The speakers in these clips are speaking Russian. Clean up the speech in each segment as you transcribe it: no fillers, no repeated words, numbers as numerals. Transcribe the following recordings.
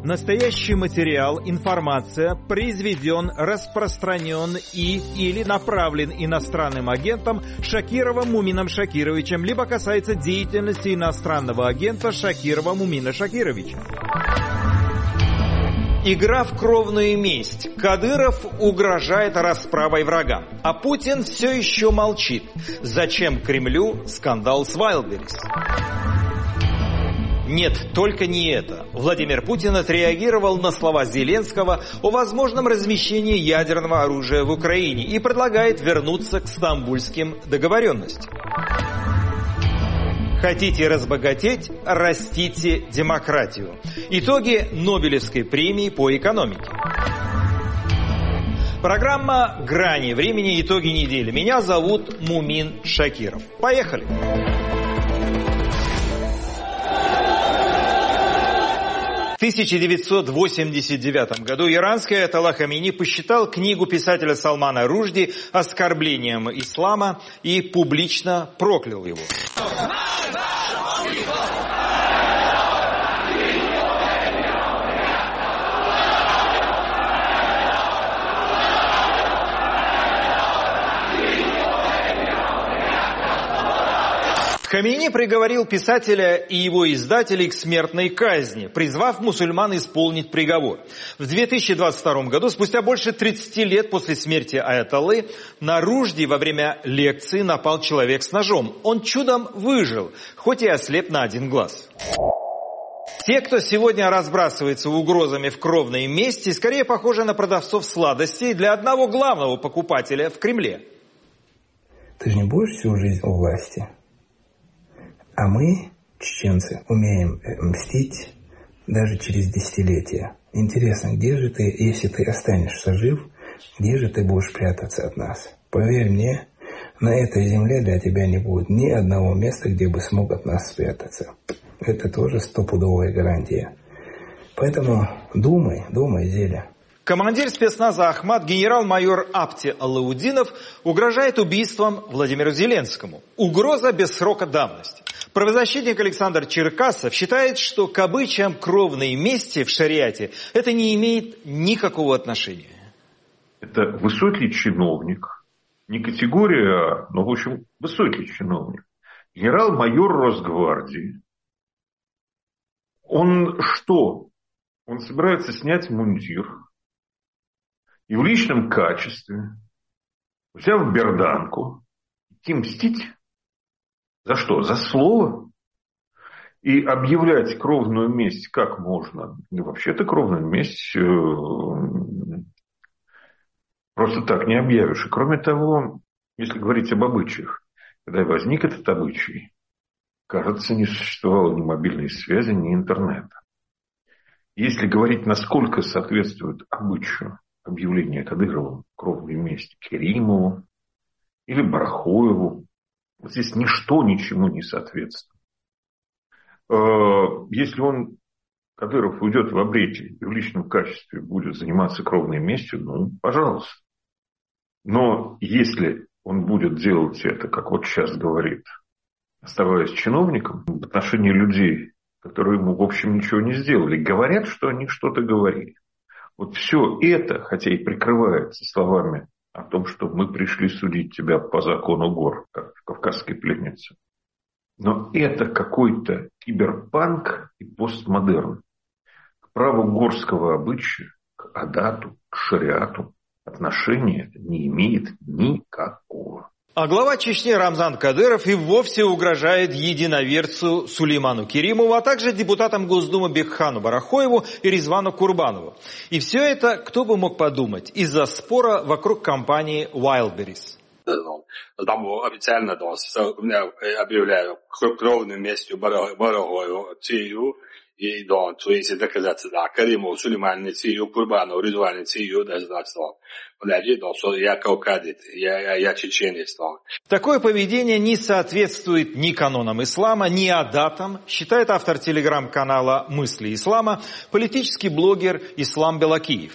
Настоящий материал, информация произведен, распространен или направлен иностранным агентом Шакировым Мумином Шакировичем, либо касается деятельности иностранного агента Шакирова Мумина Шакировича. Игра в кровную месть. Кадыров угрожает расправой врагам, а Путин все еще молчит. Зачем Кремлю скандал с Wildberries? Нет, только не это. Владимир Путин отреагировал на слова Зеленского о возможном размещении ядерного оружия в Украине и предлагает вернуться к стамбульским договоренностям. Хотите разбогатеть? Растите демократию. Итоги Нобелевской премии по экономике. Программа «Грани времени. Итоги недели». Меня зовут Мумин Шакиров. Поехали! В 1989 году иранский аятолла Хамейни посчитал книгу писателя Салмана Ружди оскорблением ислама и публично проклял его. Хамейни приговорил писателя и его издателей к смертной казни, призвав мусульман исполнить приговор. В 2022 году, спустя больше 30 лет после смерти аятоллы, на Ружди во время лекции напал человек с ножом. Он чудом выжил, хоть и ослеп на один глаз. Те, кто сегодня разбрасывается угрозами в кровной мести, скорее похожи на продавцов сладостей для одного главного покупателя в Кремле. Ты же не будешь всю жизнь у власти? А мы, чеченцы, умеем мстить даже через десятилетия. Интересно, где же ты, если ты останешься жив, где же ты будешь прятаться от нас? Поверь мне, на этой земле для тебя не будет ни одного места, где бы смог от нас спрятаться. Это тоже стопудовая гарантия. Поэтому думай, Зеля. Командир спецназа Ахмат, генерал-майор Апти Алаудинов, угрожает убийством Владимиру Зеленскому. Угроза без срока давности. Правозащитник Александр Черкасов считает, что к обычаям кровной мести в шариате это не имеет никакого отношения. Это высокий чиновник, не категория, но в общем высокий чиновник. Генерал-майор Росгвардии. Он что? Он собирается снять мундир и в личном качестве, взяв берданку, идти мстить? За что? За слово? И объявлять кровную месть как можно? И вообще-то кровную месть просто так не объявишь. И кроме того, если говорить об обычаях, когда возник этот обычай, кажется, не существовало ни мобильной связи, ни интернета. Если говорить, насколько соответствует обычаю объявление Кадыровым кровной мести Керимову или Барахоеву, вот здесь ничто ничему не соответствует. Если Кадыров, уйдет в обрете и в личном качестве будет заниматься кровной местью, ну, пожалуйста. Но если он будет делать это, как вот сейчас говорит, оставаясь чиновником, в отношении людей, которые ему, в общем, ничего не сделали, говорят, что они что-то говорили. Вот все это, хотя и прикрывается словами о том, что мы пришли судить тебя по закону гор, как кавказской пленнице. Но это какой-то киберпанк и постмодерн. К праву горского обычая, к адату, к шариату отношения не имеет никакого. А глава Чечни Рамзан Кадыров и вовсе угрожает единоверцу Сулейману Керимову, а также депутатам Госдумы Бекхану Барахоеву и Ризвану Курбанову. И все это, кто бы мог подумать, из-за спора вокруг компании Wildberries. Там официально объявляю кровную местью Барахоеву Цию. И если доказаться, да, Каримову, Сулейману Цию, Курбанову, Ризвану Цию, даже так стал. Я кавказец, я чеченец. Такое поведение не соответствует ни канонам ислама, ни адатам, считает автор телеграм-канала «Мысли ислама», политический блогер Ислам Белакиев.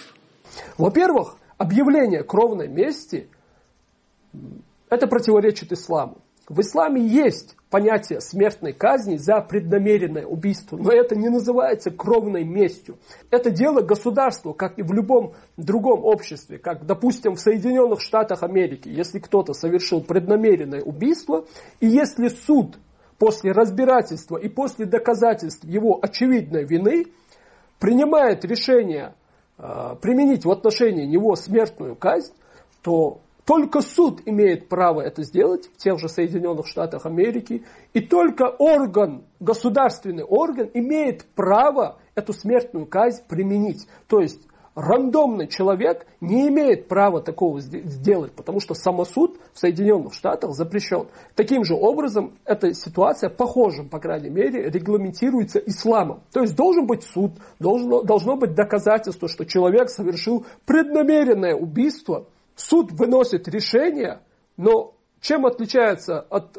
Во-первых, объявление кровной мести – это противоречит исламу. В исламе есть понятие смертной казни за преднамеренное убийство, но это не называется кровной местью. Это дело государства, как и в любом другом обществе, как, допустим, в Соединенных Штатах Америки, если кто-то совершил преднамеренное убийство, и если суд после разбирательства и после доказательств его очевидной вины принимает решение применить в отношении него смертную казнь, то только суд имеет право это сделать в тех же Соединенных Штатах Америки, и только государственный орган имеет право эту смертную казнь применить. То есть рандомный человек не имеет права такого сделать, потому что самосуд в Соединенных Штатах запрещен. Таким же образом, эта ситуация, похожа, по крайней мере, регламентируется исламом. То есть должен быть суд, должно быть доказательство, что человек совершил преднамеренное убийство. Суд выносит решение, но чем отличается от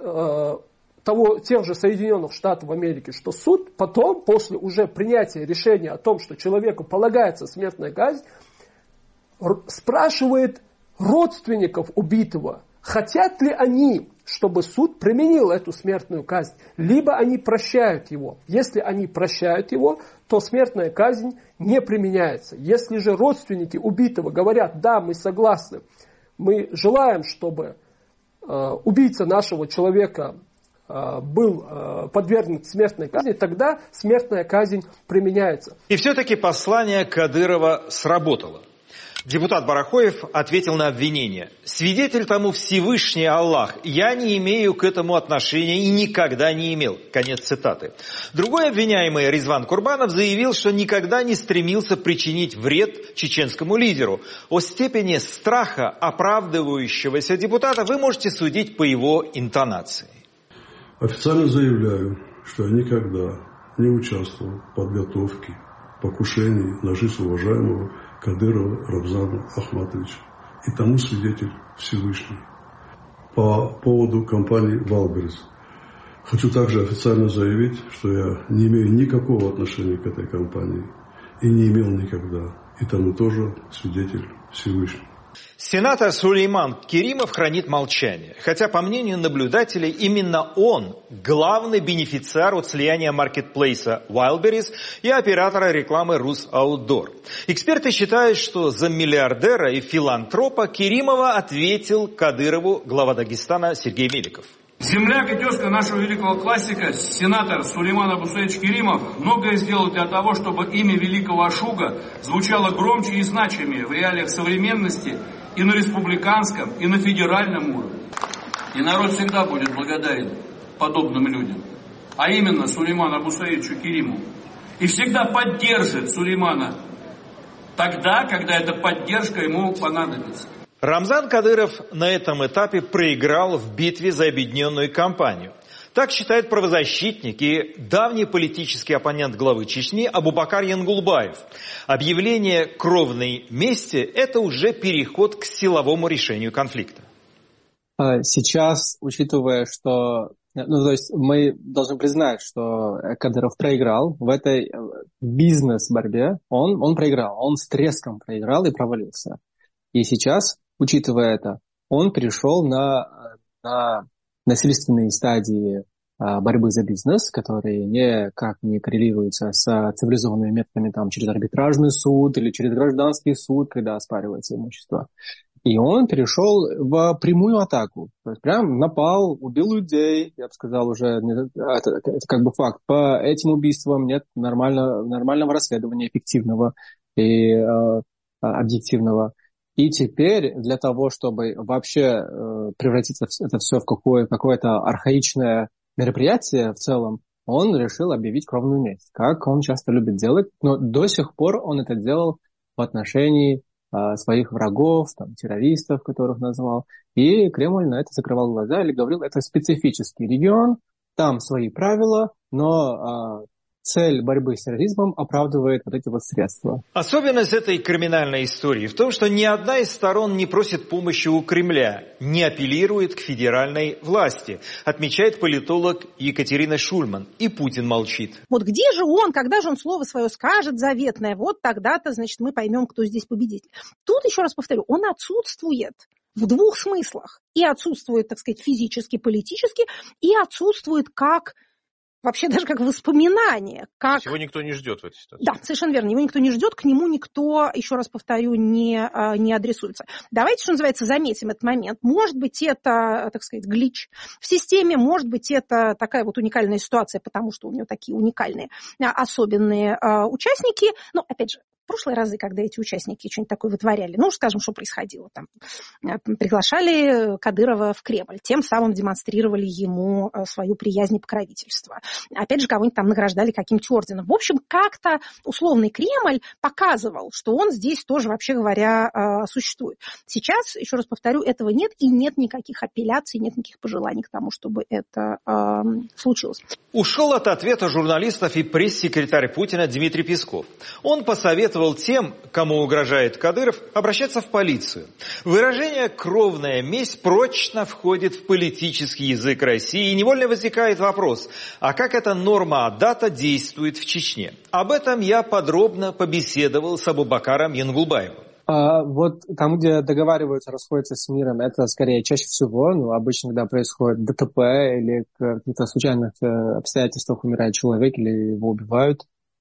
тех же Соединенных Штатов Америки, что суд потом, после уже принятия решения о том, что человеку полагается смертная казнь, спрашивает родственников убитого, хотят ли они, чтобы суд применил эту смертную казнь, либо они прощают его. Если они прощают его, то смертная казнь не применяется. Если же родственники убитого говорят, да, мы согласны, мы желаем, чтобы убийца нашего человека был подвергнут смертной казни, тогда смертная казнь применяется. И все-таки послание Кадырова сработало. Депутат Барахоев ответил на обвинение. «Свидетель тому Всевышний Аллах. Я не имею к этому отношения и никогда не имел». Конец цитаты. Другой обвиняемый Резван Курбанов заявил, что никогда не стремился причинить вред чеченскому лидеру. О степени страха оправдывающегося депутата вы можете судить по его интонации. Официально заявляю, что я никогда не участвовал в подготовке покушений на жизнь уважаемого Кадырова Рамзана Ахматовича. И тому свидетель Всевышний. По поводу компании «Валберес». Хочу также официально заявить, что я не имею никакого отношения к этой компании. И не имел никогда. И тому тоже свидетель Всевышний. Сенатор Сулейман Керимов хранит молчание. Хотя, по мнению наблюдателей, именно он главный бенефициар от слияния маркетплейса Wildberries и оператора рекламы Рус-Аутдор. Эксперты считают, что за миллиардера и филантропа Керимова ответил Кадырову глава Дагестана Сергей Меликов. Земляк и тезка нашего великого классика, сенатор Сулейман Абусаевич Керимов, многое сделал для того, чтобы имя великого Ашуга звучало громче и значимее в реалиях современности и на республиканском, и на федеральном уровне. И народ всегда будет благодарен подобным людям, а именно Сулейману Абусаевичу Керимову. И всегда поддержит Сулеймана тогда, когда эта поддержка ему понадобится. Рамзан Кадыров на этом этапе проиграл в битве за объединенную кампанию. Так считает правозащитник и давний политический оппонент главы Чечни Абубакар Янгулбаев. Объявление кровной мести – это уже переход к силовому решению конфликта. Сейчас, учитывая, что... то есть мы должны признать, что Кадыров проиграл в этой бизнес-борьбе. Он проиграл, он с треском проиграл и провалился. И сейчас, учитывая это, он перешел на насильственные стадии борьбы за бизнес, которые никак не коррелируются с цивилизованными методами через арбитражный суд или через гражданский суд, когда оспаривается имущество. И он перешел в прямую атаку. То есть прям напал, убил людей, я бы сказал уже, это как бы факт. По этим убийствам нет нормального расследования, эффективного и объективного. И теперь для того, чтобы вообще превратиться это все в какое-то архаичное мероприятие в целом, он решил объявить кровную месть, как он часто любит делать. Но до сих пор он это делал в отношении своих врагов, террористов, которых назвал. И Кремль на это закрывал глаза или говорил, это специфический регион, там свои правила, но цель борьбы с терроризмом оправдывает вот эти средства. Особенность этой криминальной истории в том, что ни одна из сторон не просит помощи у Кремля, не апеллирует к федеральной власти, отмечает политолог Екатерина Шульман. И Путин молчит. Вот где же он, когда же он слово свое скажет заветное, вот тогда-то, значит, мы поймем, кто здесь победитель. Тут, еще раз повторю, он отсутствует. в двух смыслах. И отсутствует, так сказать, физически, политически, и отсутствует как... Вообще даже как воспоминание. Как... Его никто не ждет в этой ситуации. Да, совершенно верно. Его никто не ждет, к нему никто, еще раз повторю, не адресуется. Давайте, что называется, заметим этот момент. Может быть, это, так сказать, глич в системе, может быть, это такая вот уникальная ситуация, потому что у него такие уникальные, особенные участники. Но, опять же, в прошлые разы, когда эти участники что-нибудь такое вытворяли, ну, скажем, что происходило там, приглашали Кадырова в Кремль, тем самым демонстрировали ему свою приязнь и покровительство. Опять же, кого-нибудь там награждали каким-то орденом. В общем, как-то условный Кремль показывал, что он здесь тоже, вообще говоря, существует. Сейчас, еще раз повторю, этого нет, и нет никаких апелляций, нет никаких пожеланий к тому, чтобы это случилось. Ушел от ответа журналистов и пресс-секретарь Путина Дмитрий Песков. Он посоветовал тем, кому угрожает Кадыров, обращаться в полицию. Выражение «кровная месть» прочно входит в политический язык России, и невольно возникает вопрос, а как эта норма Адата действует в Чечне? Об этом я подробно побеседовал с Абубакаром Янгулбаевым. Вот там, где договариваются, расходятся с миром, это скорее чаще всего, обычно, когда происходит ДТП или в каких-то случайных обстоятельствах умирает человек или его убивают,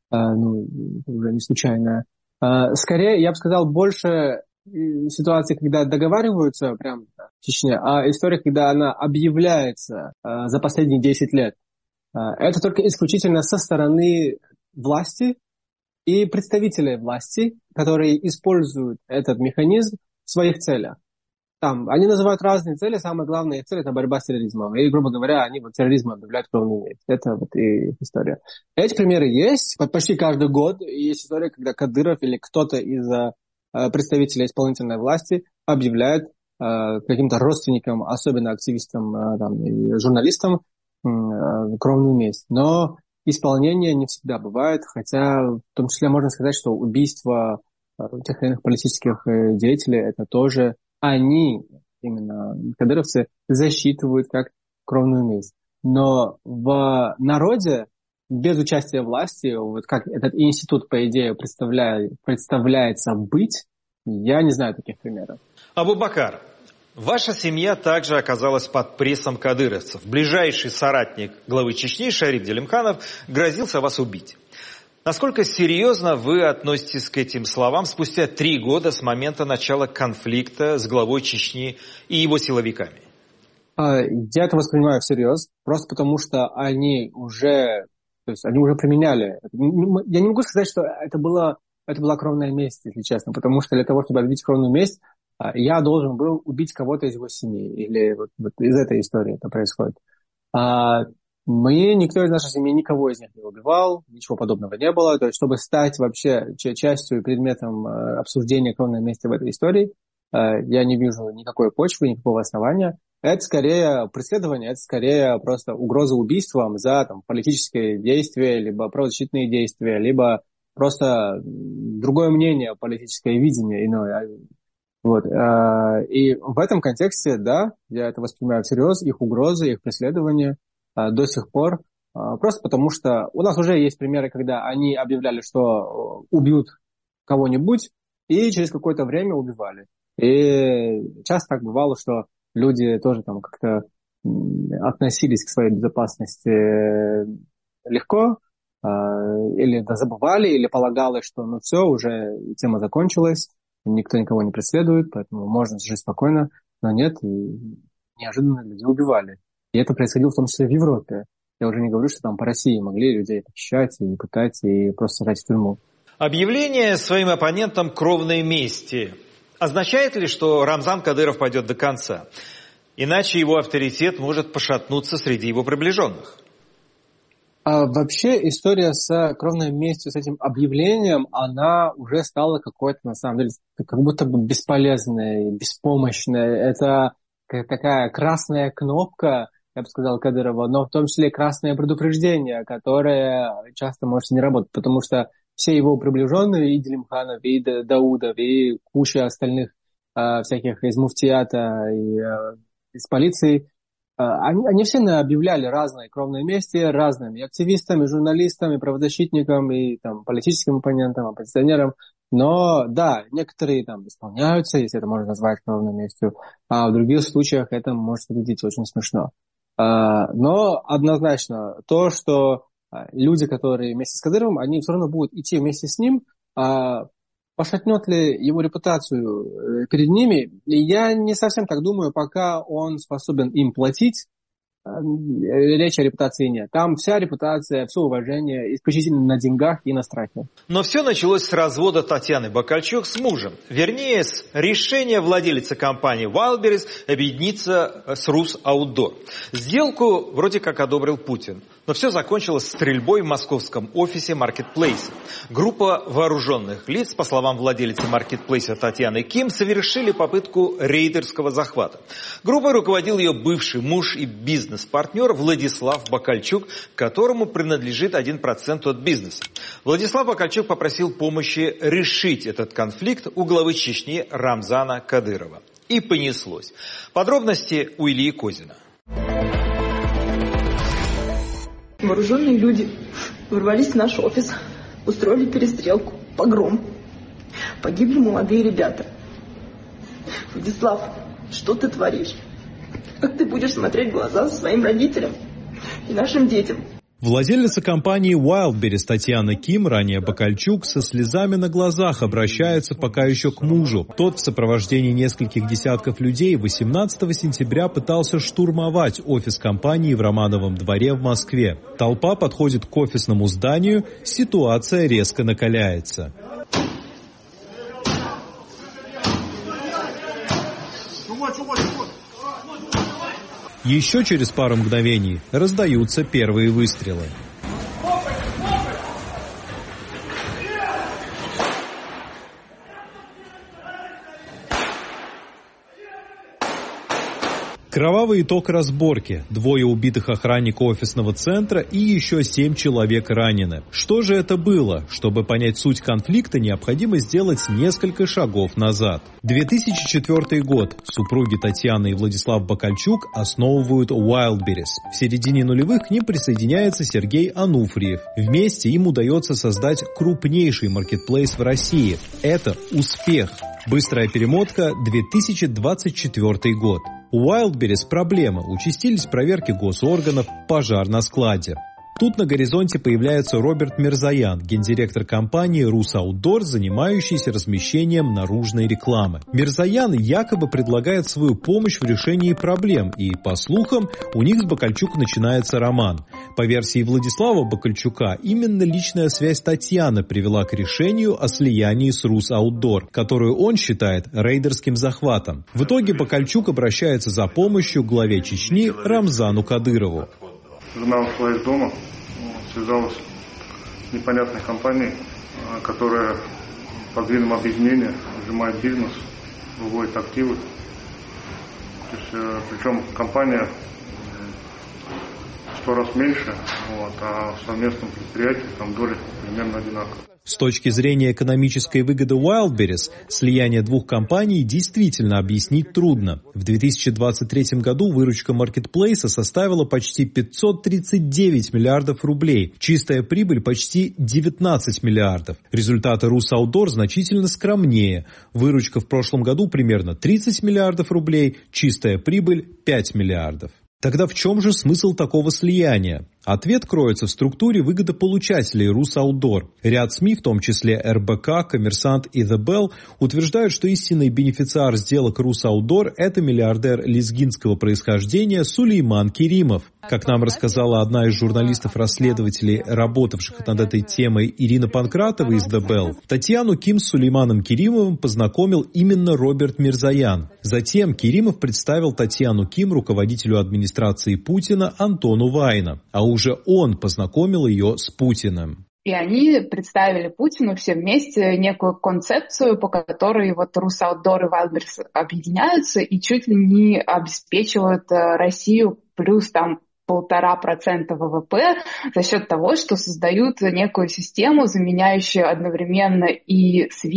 уже не случайно. Скорее, я бы сказал, больше ситуаций, когда договариваются прям в Чечне, а история, когда она объявляется за последние 10 лет. Это только исключительно со стороны власти и представителей власти, которые используют этот механизм в своих целях. Там, они называют разные цели, самая главная их цель – это борьба с терроризмом. И, грубо говоря, они терроризм объявляют кровную месть. Это вот и их история. Эти примеры есть. Почти каждый год есть история, когда Кадыров или кто-то из представителей исполнительной власти объявляет каким-то родственникам, особенно активистам и журналистам, кровную месть. Но исполнение не всегда бывает, хотя в том числе можно сказать, что убийство тех или иных политических деятелей – это тоже они, именно кадыровцы, засчитывают как кровную месть. Но в народе без участия власти, вот как этот институт, по идее, представляется быть, я не знаю таких примеров. Абубакар, ваша семья также оказалась под прессом кадыровцев. Ближайший соратник главы Чечни Шариф Делимханов грозился вас убить. Насколько серьезно вы относитесь к этим словам спустя 3 года с момента начала конфликта с главой Чечни и его силовиками? Я это воспринимаю всерьез, просто потому что они уже применяли. Я не могу сказать, что это была кровная месть, если честно, потому что для того, чтобы отбить кровную месть, я должен был убить кого-то из его семьи, или вот из этой истории это происходит. Никто из нашей семьи никого из них не убивал, ничего подобного не было. То есть, чтобы стать вообще частью и предметом обсуждения кровной мести в этой истории, я не вижу никакой почвы, никакого основания. Это скорее преследование, это скорее просто угроза убийством за политические действия, либо правозащитные действия, либо просто другое мнение, политическое видение иное. Вот. И в этом контексте, да, я это воспринимаю всерьез, их угрозы, их преследования до сих пор, просто потому что у нас уже есть примеры, когда они объявляли, что убьют кого-нибудь, и через какое-то время убивали. И часто так бывало, что люди тоже как-то относились к своей безопасности легко, или забывали, или полагалось, что все, уже тема закончилась, никто никого не преследует, поэтому можно жить спокойно, но нет, и неожиданно людей убивали. И это происходило в том числе в Европе. Я уже не говорю, что там по России могли людей похищать и пытать, и просто сажать в тюрьму. Объявление своим оппонентам кровной мести означает ли, что Рамзан Кадыров пойдет до конца? Иначе его авторитет может пошатнуться среди его приближенных. Вообще история с кровной местью, с этим объявлением, она уже стала какой-то, на самом деле, как будто бы бесполезной, беспомощной. Это такая красная кнопка, я бы сказал, Кадырова, но в том числе красное предупреждение, которое часто может не работать, потому что все его приближенные, и Делимханов, и Даудов, и куча остальных всяких из муфтията, и из полиции, они все объявляли разные кровные мести разным и активистам, и журналистам, и правозащитникам, и политическим оппонентам, оппозиционерам. Но да, некоторые там исполняются, если это можно назвать кровной местью, а в других случаях это может выглядеть очень смешно. Но однозначно то, что люди, которые вместе с Кадыровым, они все равно будут идти вместе с ним, пошатнет ли его репутацию перед ними, я не совсем так думаю, пока он способен им платить. Речи о репутации нет. Там вся репутация, все уважение исключительно на деньгах и на страхе. Но все началось с развода Татьяны Бакальчук с мужем. Вернее, с решения владелицы компании Wildberries объединиться с Русаутдор. Сделку вроде как одобрил Путин. Но все закончилось стрельбой в московском офисе Marketplace. Группа вооруженных лиц, по словам владелицы Marketplace Татьяны Ким, совершили попытку рейдерского захвата. Группой руководил ее бывший муж и бизнес-партнер Владислав Бакальчук, которому принадлежит 1% от бизнеса. Владислав Бакальчук попросил помощи решить этот конфликт у главы Чечни Рамзана Кадырова. И понеслось. Подробности у Ильи Козина. Вооруженные люди ворвались в наш офис, устроили перестрелку, погром. Погибли молодые ребята. Владислав, что ты творишь? Как ты будешь смотреть в глаза своим родителям и нашим детям? Владелица компании Wildberries Татьяна Ким, ранее Бакальчук, со слезами на глазах обращается пока еще к мужу. Тот в сопровождении нескольких десятков людей 18 сентября пытался штурмовать офис компании в Романовом дворе в Москве. Толпа подходит к офисному зданию, ситуация резко накаляется. Еще через пару мгновений раздаются первые выстрелы. Кровавый итог разборки. 2 убитых охранника офисного центра и еще 7 человек ранены. Что же это было? Чтобы понять суть конфликта, необходимо сделать несколько шагов назад. 2004 год. Супруги Татьяна и Владислав Бакальчук основывают Wildberries. В середине нулевых к ним присоединяется Сергей Ануфриев. Вместе им удается создать крупнейший маркетплейс в России. Это успех. Быстрая перемотка, 2024 год. У Wildberries проблема, участились проверки госорганов, пожар на складе. Тут на горизонте появляется Роберт Мирзоян, гендиректор компании Русаутдор, занимающийся размещением наружной рекламы. Мирзоян якобы предлагает свою помощь в решении проблем, и, по слухам, у них с Бакальчук начинается роман. По версии Владислава Бакальчука, именно личная связь Татьяны привела к решению о слиянии с Русаутдор, которую он считает рейдерским захватом. В итоге Бакальчук обращается за помощью к главе Чечни Рамзану Кадырову. Жена ушла из дома, связалась с непонятной компанией, которая под видом объединения сжимает бизнес, выводит активы. То есть, причем компания в 100 раз меньше, а в совместном предприятии там доли примерно одинаковые. С точки зрения экономической выгоды Wildberries, слияние двух компаний действительно объяснить трудно. В 2023 году выручка маркетплейса составила почти 539 миллиардов рублей, чистая прибыль почти 19 миллиардов. Результаты Русаутдор значительно скромнее. Выручка в прошлом году примерно 30 миллиардов рублей, чистая прибыль 5 миллиардов. Тогда в чем же смысл такого слияния? Ответ кроется в структуре выгодополучателей Русаутдор. Ряд СМИ, в том числе РБК, Коммерсант и The Bell, утверждают, что истинный бенефициар сделок Русаутдор – это миллиардер лезгинского происхождения Сулейман Керимов. Как нам рассказала одна из журналистов-расследователей, работавших над этой темой, Ирина Панкратова из The Bell, Татьяну Ким с Сулейманом Керимовым познакомил именно Роберт Мирзоян. Затем Керимов представил Татьяну Ким руководителю администрации Путина Антону Вайна, а уже он познакомил ее с Путиным. И они представили Путину все вместе некую концепцию, по которой вот Русаутдор и Wildberries объединяются и чуть ли не обеспечивают Россию плюс там 1,5% ВВП за счет того, что создают некую систему, заменяющую одновременно и SWIFT,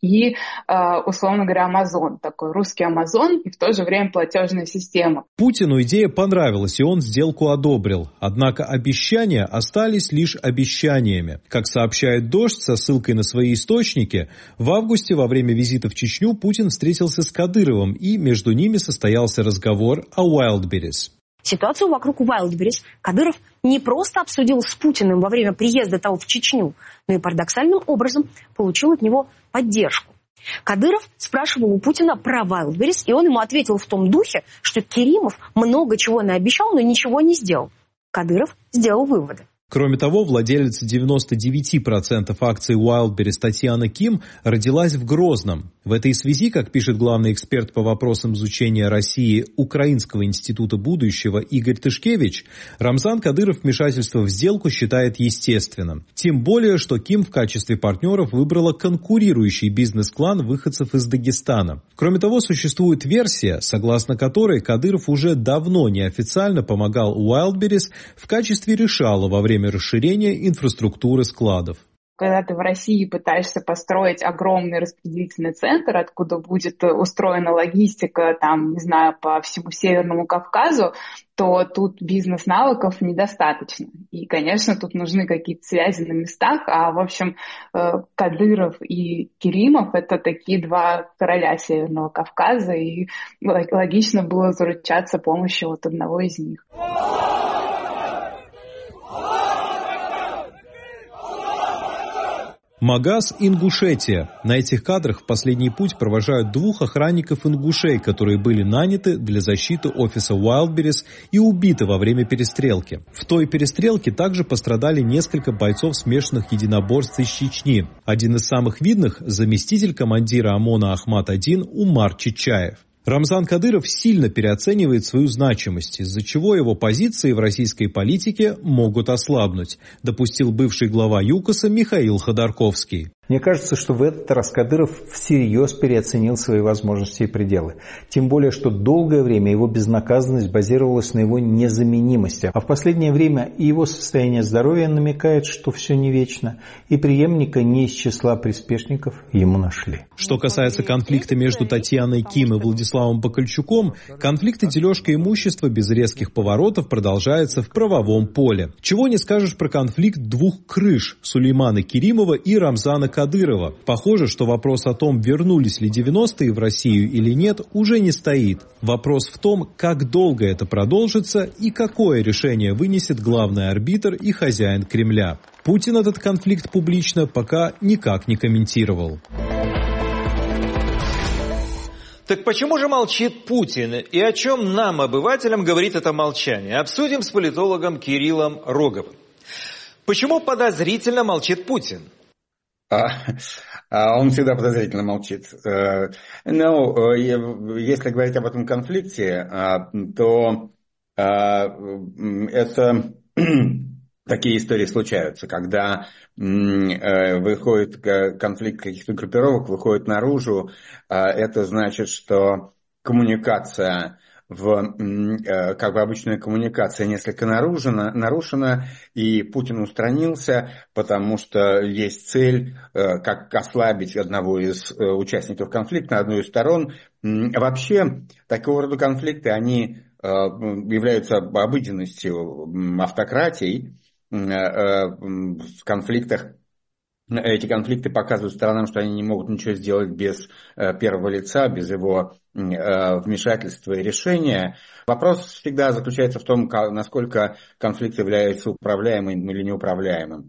и, условно говоря, Amazon, такой русский Amazon и в то же время платежная система. Путину идея понравилась, и он сделку одобрил. Однако обещания остались лишь обещаниями. Как сообщает «Дождь» со ссылкой на свои источники, в августе во время визита в Чечню Путин встретился с Кадыровым, и между ними состоялся разговор о Wildberries. Ситуацию вокруг Wildberries Кадыров не просто обсудил с Путиным во время приезда того в Чечню, но и парадоксальным образом получил от него поддержку. Кадыров спрашивал у Путина про Wildberries, и он ему ответил в том духе, что Керимов много чего наобещал, но ничего не сделал. Кадыров сделал выводы. Кроме того, владелица 99% акций Wildberries Татьяна Ким родилась в Грозном. В этой связи, как пишет главный эксперт по вопросам изучения России Украинского института будущего Игорь Тышкевич, Рамзан Кадыров вмешательство в сделку считает естественным. Тем более, что Ким в качестве партнеров выбрала конкурирующий бизнес-клан выходцев из Дагестана. Кроме того, существует версия, согласно которой Кадыров уже давно неофициально помогал Wildberries в качестве решала во время расширения инфраструктуры складов. Когда ты в России пытаешься построить огромный распределительный центр, откуда будет устроена логистика, там, не знаю, по всему Северному Кавказу, то тут бизнес-навыков недостаточно. И, конечно, тут нужны какие-то связи на местах, а, в общем, Кадыров и Керимов — это такие два короля Северного Кавказа, и логично было заручаться помощью вот одного из них. Магаз Ингушетия. На этих кадрах в последний путь провожают двух охранников-ингушей, которые были наняты для защиты офиса Wildberries и убиты во время перестрелки. В той перестрелке также пострадали несколько бойцов смешанных единоборств из Чечни. Один из самых видных – заместитель командира ОМОНа Ахмат-1 Умар Чичаев. Рамзан Кадыров сильно переоценивает свою значимость, из-за чего его позиции в российской политике могут ослабнуть, допустил бывший глава ЮКОСа Михаил Ходорковский. Мне кажется, что в этот раз Кадыров всерьез переоценил свои возможности и пределы. Тем более, что долгое время его безнаказанность базировалась на его незаменимости. А в последнее время и его состояние здоровья намекает, что все не вечно. И преемника не из числа приспешников ему нашли. Что касается конфликта между Татьяной Ким и Владиславом Бакальчуком, конфликт и дележка имущества без резких поворотов продолжается в правовом поле. Чего не скажешь про конфликт двух крыш – Сулеймана Керимова и Рамзана Кадырова. Похоже, что вопрос о том, вернулись ли 90-е в Россию или нет, уже не стоит. Вопрос в том, как долго это продолжится и какое решение вынесет главный арбитр и хозяин Кремля. Путин этот конфликт публично пока никак не комментировал. Так почему же молчит Путин? И о чем нам, обывателям, говорит это молчание? Обсудим с политологом Кириллом Роговым. Почему подозрительно молчит Путин? Он всегда подозрительно молчит. Но если говорить об этом конфликте, то это такие истории случаются, когда выходит конфликт каких-то группировок, выходит наружу, это значит, что коммуникация как бы обычная коммуникация несколько нарушена, и Путин устранился, потому что есть цель, как ослабить одного из участников конфликта, одну из сторон. Вообще, такого рода конфликты, они являются обыденностью автократий. В конфликтах эти конфликты показывают сторонам, что они не могут ничего сделать без первого лица, без его вмешательства и решения. Вопрос всегда заключается в том, насколько конфликт является управляемым или неуправляемым.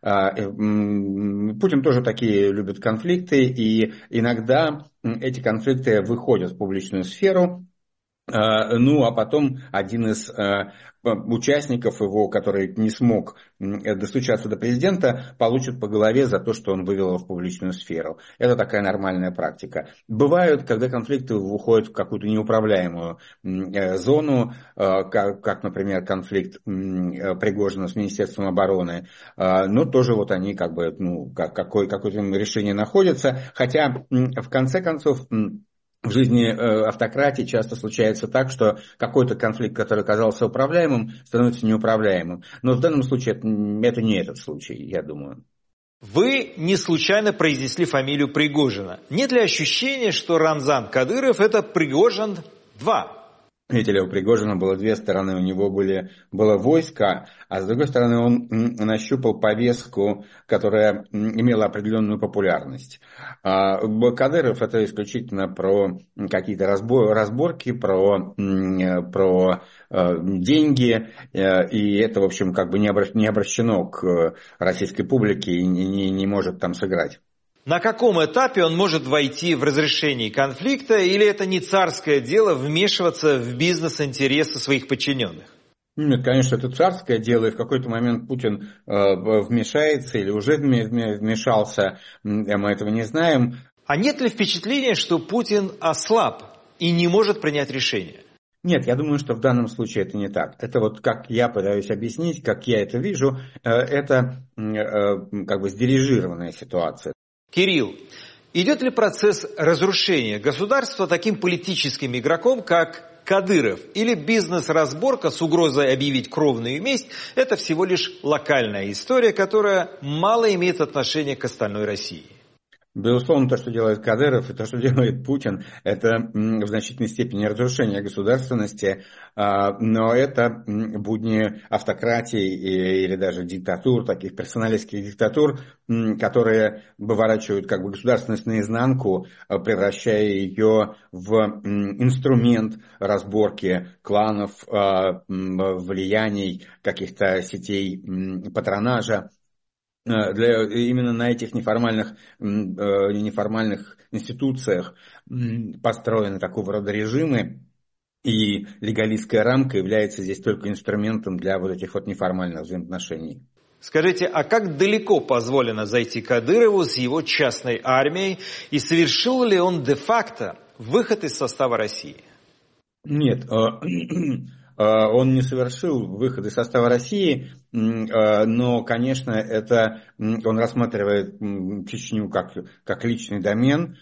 Путин тоже такие любит конфликты, и иногда эти конфликты выходят в публичную сферу. Ну, а потом один из участников его, который не смог достучаться до президента, получит по голове за то, что он вывел его в публичную сферу. Это такая нормальная практика. Бывают, когда конфликты уходят в какую-то неуправляемую зону, как, например, конфликт Пригожина с Министерством обороны, но тоже вот они как бы, какое-то решение находятся, хотя в конце концов в жизни автократии часто случается так, что какой-то конфликт, который казался управляемым, становится неуправляемым. Но в данном случае это не этот случай, я думаю. Вы не случайно произнесли фамилию Пригожина. Нет ли ощущения, что Рамзан Кадыров – это Пригожин-2? Видите ли, у Пригожина было две стороны. У него было войско, а с другой стороны он нащупал повестку, которая имела определенную популярность. Кадыров – это исключительно про какие-то разборки, про деньги, и это, в общем, как бы не обращено к российской публике и не может там сыграть. На каком этапе он может войти в разрешение конфликта, или это не царское дело вмешиваться в бизнес-интересы своих подчиненных? Нет, конечно, это царское дело, и в какой-то момент Путин вмешается или уже вмешался, мы этого не знаем. А нет ли впечатления, что Путин ослаб и не может принять решение? Нет, я думаю, что в данном случае это не так. Это вот как я пытаюсь объяснить, как я это вижу, это как бы сдирижированная ситуация. Кирилл, идет ли процесс разрушения государства таким политическим игроком, как Кадыров? Или бизнес-разборка с угрозой объявить кровную месть – это всего лишь локальная история, которая мало имеет отношения к остальной России? Безусловно, то, что делает Кадыров, и то, что делает Путин, это в значительной степени разрушение государственности, но это будни автократий или даже диктатур, таких персоналистских диктатур, которые выворачивают как бы государственность наизнанку, превращая ее в инструмент разборки кланов, влияний, каких-то сетей патронажа. Именно на этих неформальных институциях построены такого рода режимы, и легалистская рамка является здесь только инструментом для вот этих вот неформальных взаимоотношений. Скажите, а как далеко позволено зайти Кадырову с его частной армией, и совершил ли он де-факто выход из состава России? Нет, он не совершил выход из состава России, но, конечно, это он рассматривает Чечню как личный домен,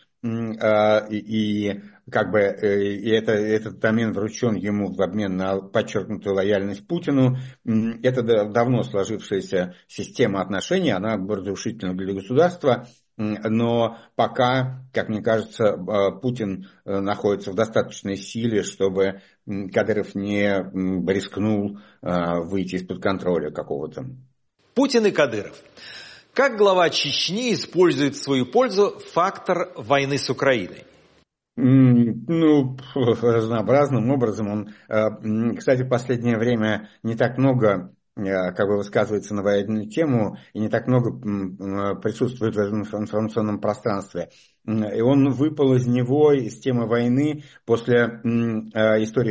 и как бы и этот домен вручен ему в обмен на подчеркнутую лояльность Путину. Это давно сложившаяся система отношений, она разрушительна для государства. Но пока, как мне кажется, Путин находится в достаточной силе, чтобы Кадыров не рискнул выйти из-под контроля какого-то. Путин и Кадыров. Как глава Чечни использует в свою пользу фактор войны с Украиной? Ну, разнообразным образом. Он, кстати, в последнее время не так много как бы высказывается на военную тему и не так много присутствует в этом информационном пространстве. И он выпал из него, из темы войны после истории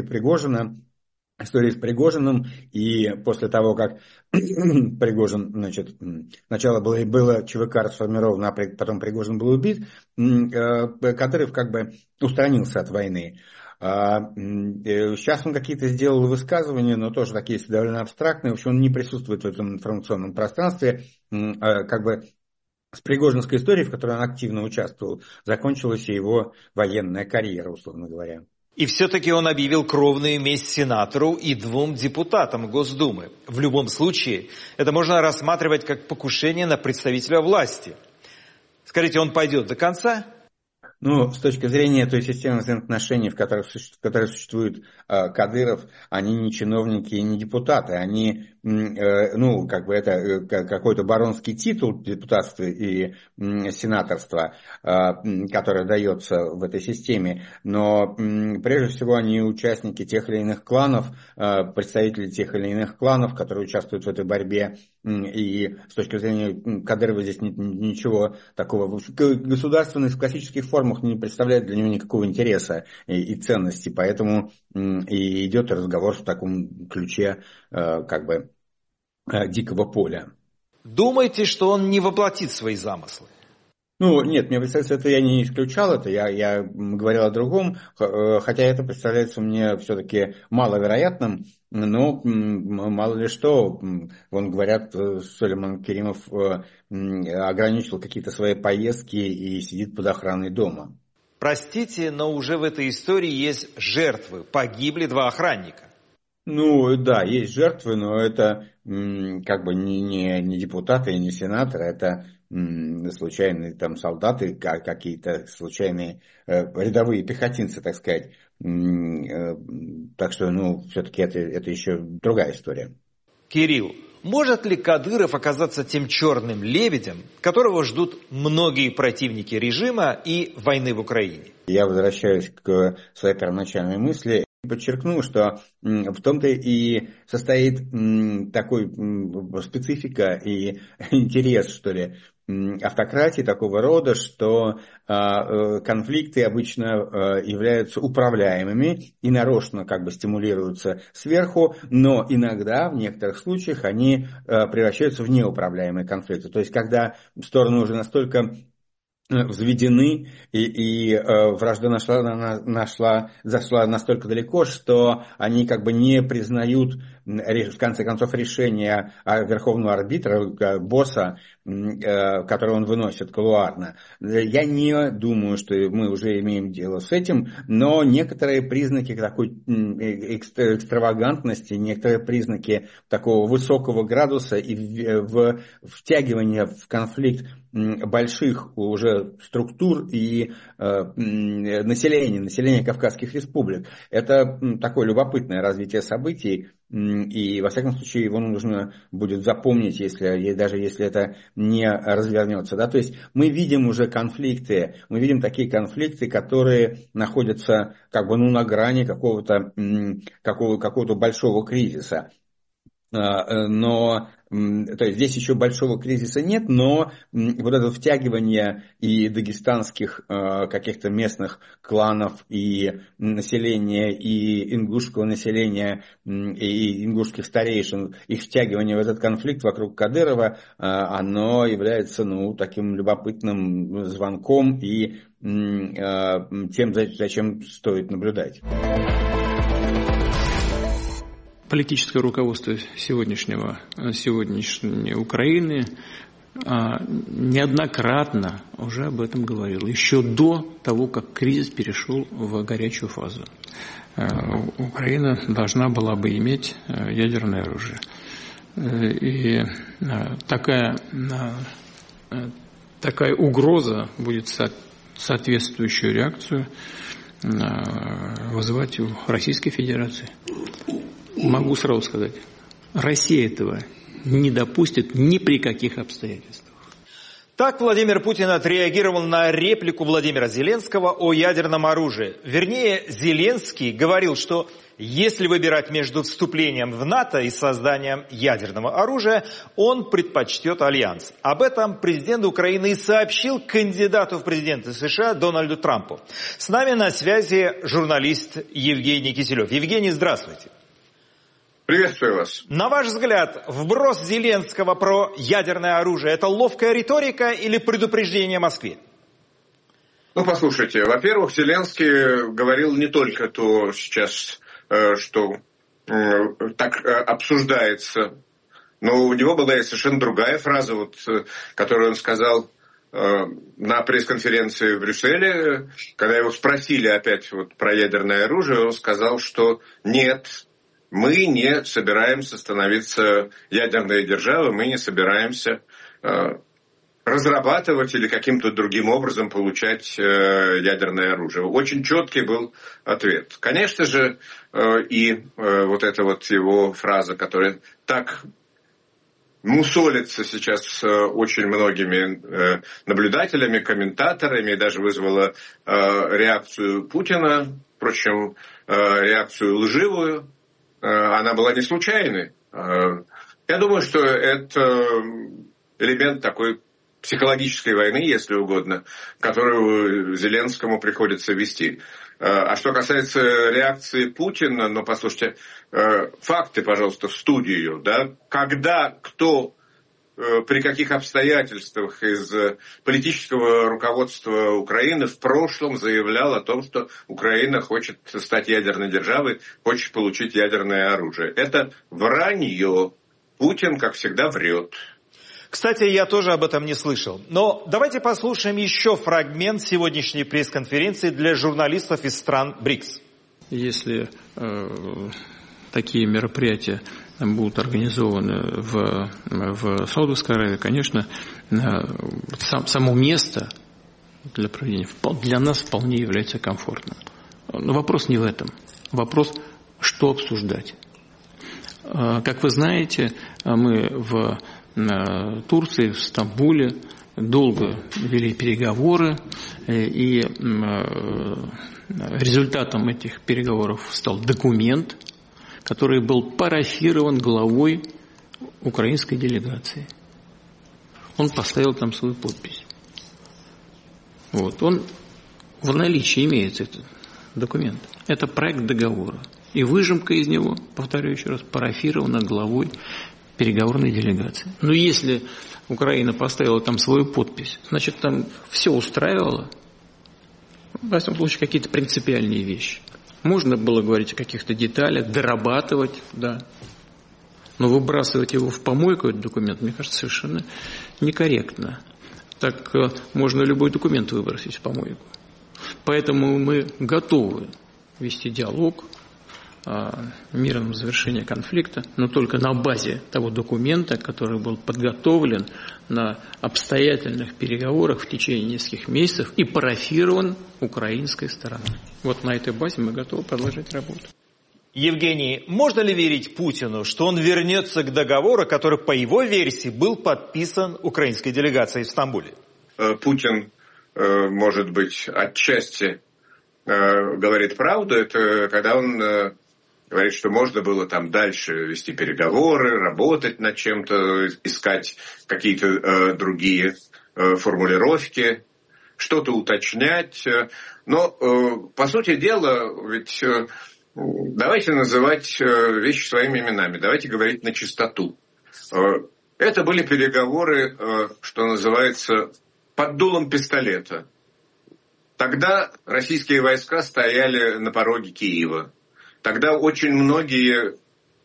с Пригожиным, и после того, как Пригожин, значит, сначала было ЧВК расформировано, а потом Пригожин был убит, Кадыров как бы устранился от войны. Сейчас он какие-то сделал высказывания, но тоже такие довольно абстрактные. В общем, он не присутствует в этом информационном пространстве. Как бы с пригожинской историей, в которой он активно участвовал, закончилась и его военная карьера, условно говоря. И все-таки он объявил кровную месть сенатору и 2 депутатам Госдумы. В любом случае, это можно рассматривать как покушение на представителя власти. Скажите, он пойдет до конца? Ну, с точки зрения той системы взаимоотношений, в которой существует Кадыров, они не чиновники и не депутаты, они, ну, как бы это какой-то баронский титул депутатства и сенаторства, который дается в этой системе, но прежде всего они участники тех или иных кланов, представители тех или иных кланов, которые участвуют в этой борьбе, и с точки зрения Кадырова здесь ничего такого. Государственность в классических формах не представляет для него никакого интереса и ценности, поэтому и идет разговор в таком ключе как бы дикого поля. Думаете, что он не воплотит свои замыслы? Ну, нет, мне представляется, это я не исключал, это я говорил о другом, хотя это представляется мне все-таки маловероятным, но мало ли что, вон говорят, Сулейман Керимов ограничил какие-то свои поездки и сидит под охраной дома. Простите, но уже в этой истории есть жертвы, погибли 2 охранника. Ну, да, есть жертвы, но это как бы не депутаты и не сенаторы, это случайные там солдаты, какие-то случайные рядовые пехотинцы, так сказать. Так что, все-таки это еще другая история. Кирилл, может ли Кадыров оказаться тем черным лебедем, которого ждут многие противники режима и войны в Украине? Я возвращаюсь к своей первоначальной мысли. Подчеркну, что в том-то и состоит такой специфика и интерес, что ли, автократии такого рода, что конфликты обычно являются управляемыми и нарочно как бы стимулируются сверху, но иногда в некоторых случаях они превращаются в неуправляемые конфликты. То есть когда стороны уже настолько взведены, и вражда зашла настолько далеко, что они как бы не признают, в конце концов, решения верховного арбитра, босса, который он выносит кулуарно. Я не думаю, что мы уже имеем дело с этим, но некоторые признаки такой экстравагантности, некоторые признаки такого высокого градуса и втягивания в конфликт больших уже структур и населения Кавказских республик. Это такое любопытное развитие событий, и во всяком случае его нужно будет запомнить, даже если это не развернется. Да? То есть мы видим уже конфликты, мы видим такие конфликты, которые находятся как бы на грани какого-то большого кризиса. Но, то есть здесь еще большого кризиса нет, но вот это втягивание и дагестанских каких-то местных кланов, и населения, и ингушского населения, и ингушских старейшин, их втягивание в этот конфликт вокруг Кадырова, оно является таким любопытным звонком и тем, зачем стоит наблюдать. Политическое руководство сегодняшней Украины неоднократно уже об этом говорило, еще до того, как кризис перешел в горячую фазу. Украина должна была бы иметь ядерное оружие. И такая угроза будет соответствующую реакцию вызывать у Российской Федерации. Могу сразу сказать, Россия этого не допустит ни при каких обстоятельствах. Так Владимир Путин отреагировал на реплику Владимира Зеленского о ядерном оружии. Вернее, Зеленский говорил, что если выбирать между вступлением в НАТО и созданием ядерного оружия, он предпочтет альянс. Об этом президент Украины и сообщил кандидату в президенты США Дональду Трампу. С нами на связи журналист Евгений Киселев. Евгений, здравствуйте. Приветствую вас. На ваш взгляд, вброс Зеленского про ядерное оружие – это ловкая риторика или предупреждение Москве? Послушайте, во-первых, Зеленский говорил не только то сейчас, что так обсуждается, но у него была и совершенно другая фраза, которую он сказал на пресс-конференции в Брюсселе, когда его спросили опять про ядерное оружие, он сказал, что нет, мы не собираемся становиться ядерной державой, мы не собираемся разрабатывать или каким-то другим образом получать ядерное оружие. Очень четкий был ответ. Конечно же, и вот эта его фраза, которая так мусолится сейчас очень многими наблюдателями, комментаторами, и даже вызвала реакцию Путина, впрочем, реакцию лживую. Она была не случайной. Я думаю, что это элемент такой психологической войны, если угодно, которую Зеленскому приходится вести. А что касается реакции Путина, послушайте, факты, пожалуйста, в студию. Да? Когда, кто, при каких обстоятельствах из политического руководства Украины в прошлом заявлял о том, что Украина хочет стать ядерной державой, хочет получить ядерное оружие. Это вранье. Путин, как всегда, врет. Кстати, я тоже об этом не слышал. Но давайте послушаем еще фрагмент сегодняшней пресс-конференции для журналистов из стран БРИКС. Если такие мероприятия будут организованы в Саудовской Аравии, конечно, само место для проведения для нас вполне является комфортным. Но вопрос не в этом. Вопрос, что обсуждать. Как вы знаете, мы в Турции, в Стамбуле долго вели переговоры, и результатом этих переговоров стал документ, который был парафирован главой украинской делегации. Он поставил там свою подпись. Вот. Он в наличии имеется этот документ. Это проект договора. И выжимка из него, повторю еще раз, парафирована главой переговорной делегации. Но если Украина поставила там свою подпись, значит, там все устраивало. Во всяком случае, какие-то принципиальные вещи. Можно было говорить о каких-то деталях, дорабатывать, да. Но выбрасывать его в помойку, этот документ, мне кажется, совершенно некорректно. Так можно любой документ выбросить в помойку. Поэтому мы готовы вести диалог о мирном завершении конфликта, но только на базе того документа, который был подготовлен на обстоятельных переговорах в течение нескольких месяцев и парафирован украинской стороной. Вот на этой базе мы готовы продолжать работу. Евгений, можно ли верить Путину, что он вернется к договору, который, по его версии, был подписан украинской делегацией в Стамбуле? Путин, может быть, отчасти говорит правду. Это когда он говорит, что можно было там дальше вести переговоры, работать над чем-то, искать какие-то другие формулировки, что-то уточнять. Но, по сути дела, ведь давайте называть вещи своими именами, давайте говорить на чистоту. Это были переговоры, что называется, под дулом пистолета. Тогда российские войска стояли на пороге Киева. Тогда очень многие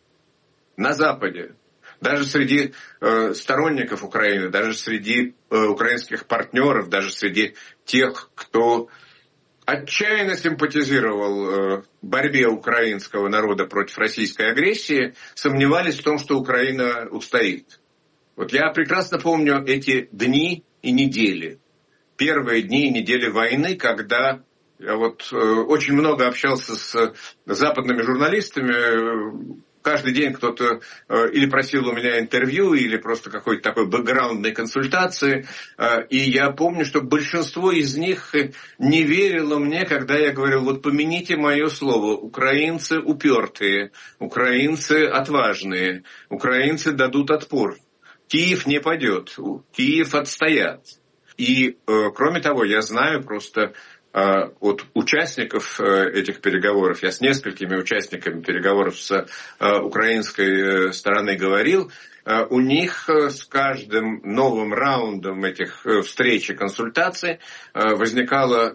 на Западе, даже среди сторонников Украины, даже среди украинских партнеров, даже среди тех, кто отчаянно симпатизировал борьбе украинского народа против российской агрессии, сомневались в том, что Украина устоит. Вот я прекрасно помню эти дни и недели. Первые дни и недели войны, когда я вот очень много общался с западными журналистами. Каждый день кто-то или просил у меня интервью, или просто какой-то такой бэкграундной консультации. И я помню, что большинство из них не верило мне, когда я говорил, вот помяните мое слово, украинцы упертые, украинцы отважные, украинцы дадут отпор. Киев не падет, Киев отстоят. И, кроме того, я знаю просто от участников этих переговоров, я с несколькими участниками переговоров с украинской стороны говорил, у них с каждым новым раундом этих встреч и консультаций возникала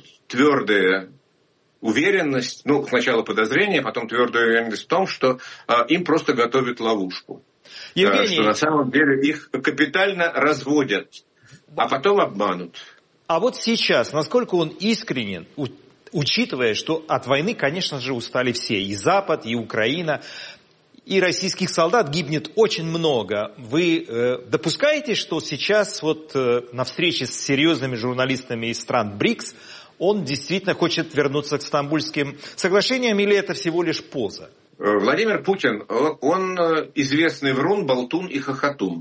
твердая уверенность, ну, сначала подозрение, потом твердая уверенность в том, что им просто готовят ловушку. Евгений... Что на самом деле их капитально разводят, а потом обманут. А вот сейчас, насколько он искренен, учитывая, что от войны, конечно же, устали все, и Запад, и Украина, и российских солдат гибнет очень много. Вы допускаете, что сейчас вот на встрече с серьезными журналистами из стран БРИКС он действительно хочет вернуться к Стамбульским соглашениям, или это всего лишь поза? Владимир Путин, он известный врун, болтун и хохотун.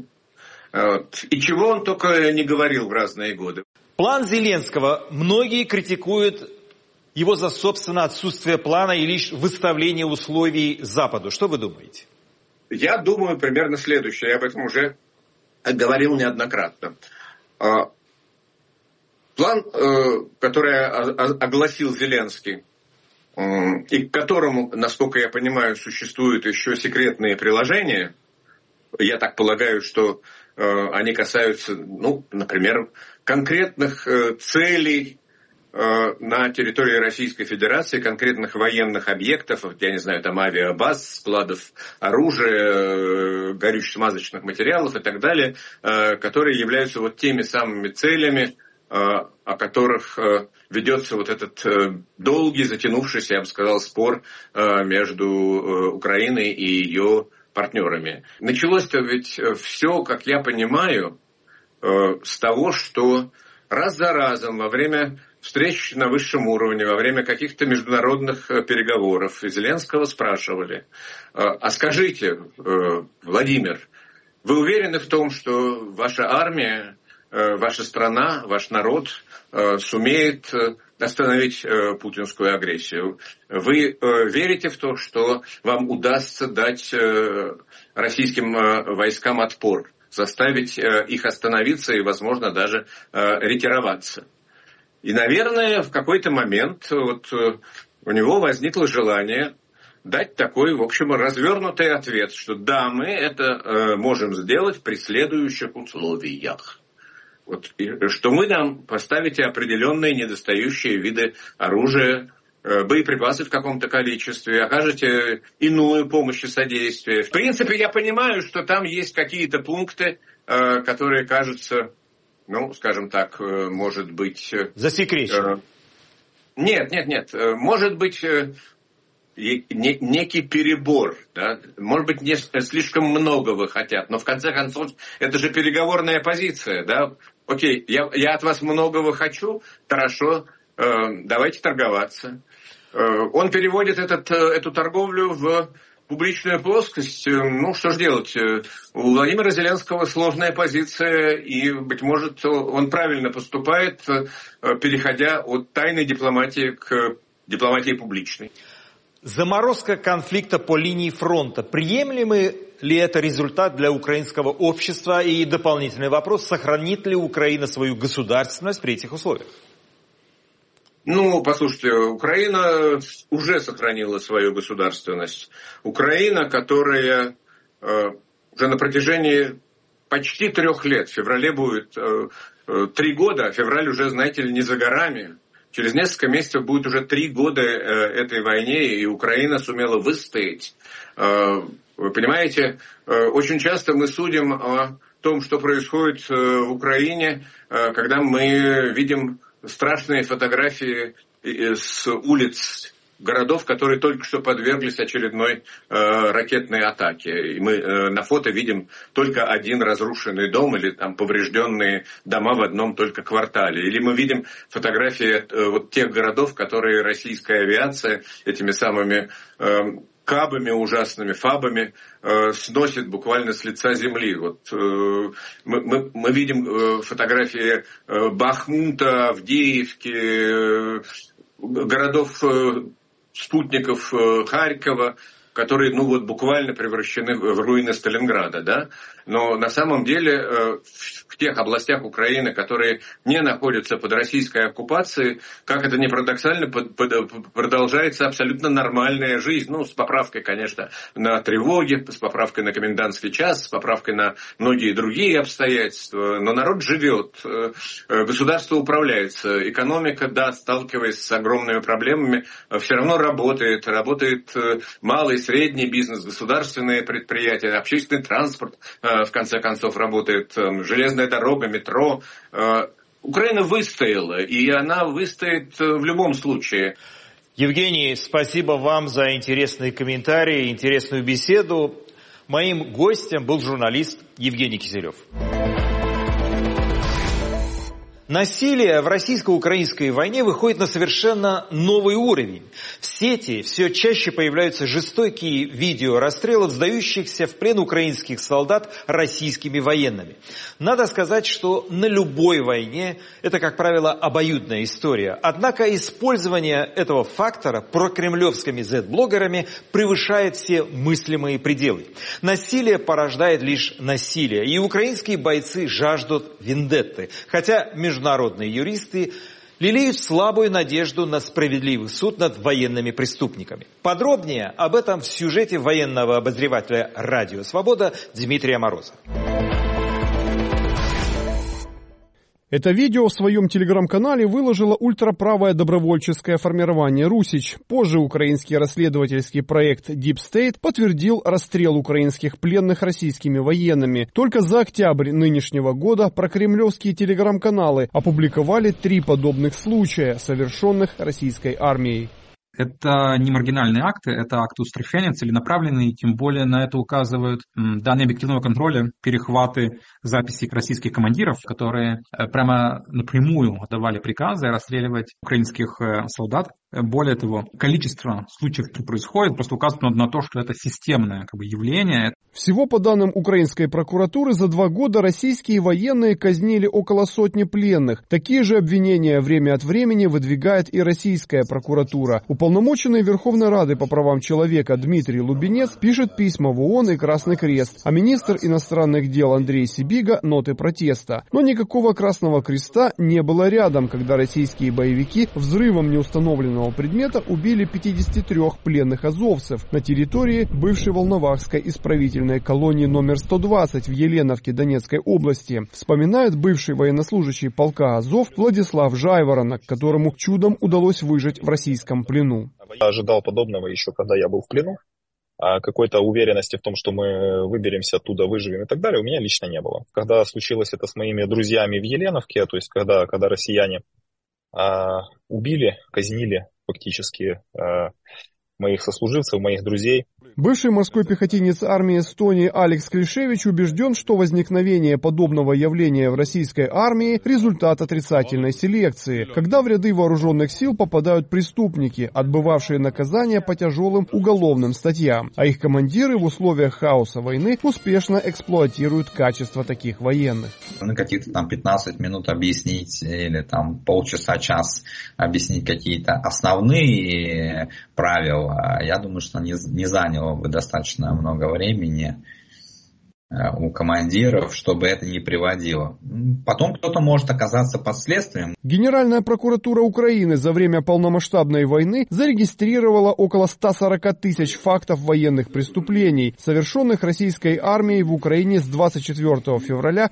И чего он только не говорил в разные годы. План Зеленского, многие критикуют его за, собственно, отсутствие плана и лишь выставление условий Западу. Что вы думаете? Я думаю примерно следующее. Я об этом уже говорил неоднократно. План, который огласил Зеленский, и к которому, насколько я понимаю, существуют еще секретные приложения, я так полагаю, что они касаются, ну, например, конкретных целей на территории Российской Федерации, конкретных военных объектов, я не знаю, там авиабаз, складов оружия, горюче-смазочных материалов и так далее, которые являются вот теми самыми целями, о которых ведется вот этот долгий, затянувшийся, я бы сказал, спор между Украиной и ее партнерами. Началось-то ведь все, как я понимаю, с того, что раз за разом во время встреч на высшем уровне, во время каких-то международных переговоров Зеленского спрашивали: а скажите, Владимир, вы уверены в том, что ваша армия, ваша страна, ваш народ сумеет остановить путинскую агрессию? Вы верите в то, что вам удастся дать российским войскам отпор, заставить их остановиться и, возможно, даже ретироваться? И, наверное, в какой-то момент вот у него возникло желание дать такой, в общем, развернутый ответ, что да, мы это можем сделать при следующих условиях. Вот, что мы нам поставите определенные недостающие виды оружия, боеприпасы в каком-то количестве, окажете иную помощь и содействие. В принципе, я понимаю, что там есть какие-то пункты, которые кажутся, ну, скажем так, может быть... засекречены. Нет. Может быть... некий перебор, да? Может быть, не слишком многого хотят, но в конце концов это же переговорная позиция, да? Окей, я от вас многого хочу, хорошо, давайте торговаться. Он переводит эту торговлю в публичную плоскость. Ну, что ж делать? У Владимира Зеленского сложная позиция, и, быть может, он правильно поступает, переходя от тайной дипломатии к дипломатии публичной. Заморозка конфликта по линии фронта. Приемлемый ли это результат для украинского общества? И дополнительный вопрос: сохранит ли Украина свою государственность при этих условиях? Ну, послушайте, Украина уже сохранила свою государственность. Украина, которая уже на протяжении почти 3 лет, в феврале будет 3 года, а февраль уже, знаете ли, не за горами. Через несколько месяцев будет уже 3 года этой войне, и Украина сумела выстоять. Вы понимаете, очень часто мы судим о том, что происходит в Украине, когда мы видим страшные фотографии с улиц городов, которые только что подверглись очередной ракетной атаке. И мы на фото видим только один разрушенный дом или там поврежденные дома в одном только квартале. Или мы видим фотографии вот тех городов, которые российская авиация этими самыми кабами ужасными, фабами сносит буквально с лица земли. Вот, мы видим фотографии Бахмута, Авдеевки, городов спутников Харькова, которые, ну вот, буквально превращены в руины Сталинграда, да? Но на самом деле в тех областях Украины, которые не находятся под российской оккупацией, как это ни парадоксально, продолжается абсолютно нормальная жизнь. Ну, с поправкой, конечно, на тревоги, с поправкой на комендантский час, с поправкой на многие другие обстоятельства. Но народ живет, государство управляется, экономика, да, сталкиваясь с огромными проблемами, все равно работает малый, средний бизнес, государственные предприятия, общественный транспорт, в конце концов, работает, железная дорога, метро. Украина выстояла, и она выстоит в любом случае. Евгений, спасибо вам за интересные комментарии, интересную беседу. Моим гостем был журналист Евгений Киселев. Насилие в российско-украинской войне выходит на совершенно новый уровень. В сети все чаще появляются жестокие видео расстрелов сдающихся в плен украинских солдат российскими военными. Надо сказать, что на любой войне это, как правило, обоюдная история. Однако использование этого фактора прокремлевскими Z-блогерами превышает все мыслимые пределы. Насилие порождает лишь насилие, и украинские бойцы жаждут вендетты. Хотя международные юристы лелеют слабую надежду на справедливый суд над военными преступниками. Подробнее об этом в сюжете военного обозревателя «Радио Свобода» Дмитрия Мороза. Это видео в своем телеграм-канале выложило ультраправое добровольческое формирование «Русич». Позже украинский расследовательский проект Deep State подтвердил расстрел украинских пленных российскими военными. Только за октябрь нынешнего года прокремлевские телеграм-каналы опубликовали 3 подобных случая, совершенных российской армией. Это не маргинальные акты, это акты устрашения, целенаправленные, тем более на это указывают данные объективного контроля, перехваты записей российских командиров, которые прямо напрямую отдавали приказы расстреливать украинских солдат. Более того, количество случаев, что происходит, просто указывает на то, что это системное явление. Всего по данным украинской прокуратуры за 2 года российские военные казнили около 100 пленных. Такие же обвинения время от времени выдвигает и российская прокуратура. Уполномоченный Верховной Рады по правам человека Дмитрий Лубенец пишет письма в ООН и Красный Крест, а министр иностранных дел Андрей Сибига – ноты протеста. Но никакого Красного Креста не было рядом, когда российские боевики взрывом неустановленного предмета убили 53 пленных азовцев на территории бывшей Волновахской исправительной колонии номер 120 в Еленовке Донецкой области, вспоминает бывший военнослужащий полка Азов Владислав Жайворонок, которому чудом удалось выжить в российском плену. Я ожидал подобного еще, когда я был в плену. А какой-то уверенности в том, что мы выберемся оттуда, выживем и так далее, у меня лично не было. Когда случилось это с моими друзьями в Еленовке, то есть когда россияне убили, казнили фактически моих сослуживцев, моих друзей. Бывший морской пехотинец армии Эстонии Алекс Клишевич убежден, что возникновение подобного явления в российской армии – результат отрицательной селекции, когда в ряды вооруженных сил попадают преступники, отбывавшие наказания по тяжелым уголовным статьям, а их командиры в условиях хаоса войны успешно эксплуатируют качество таких военных. Какие-то там 15 минут объяснить или там полчаса-час объяснить какие-то основные правила, я думаю, что не заняло бы достаточно много времени у командиров, чтобы это не приводило. Потом кто-то может оказаться под следствием. Генеральная прокуратура Украины за время полномасштабной войны зарегистрировала около 140 тысяч фактов военных преступлений, совершенных российской армией в Украине с 24 февраля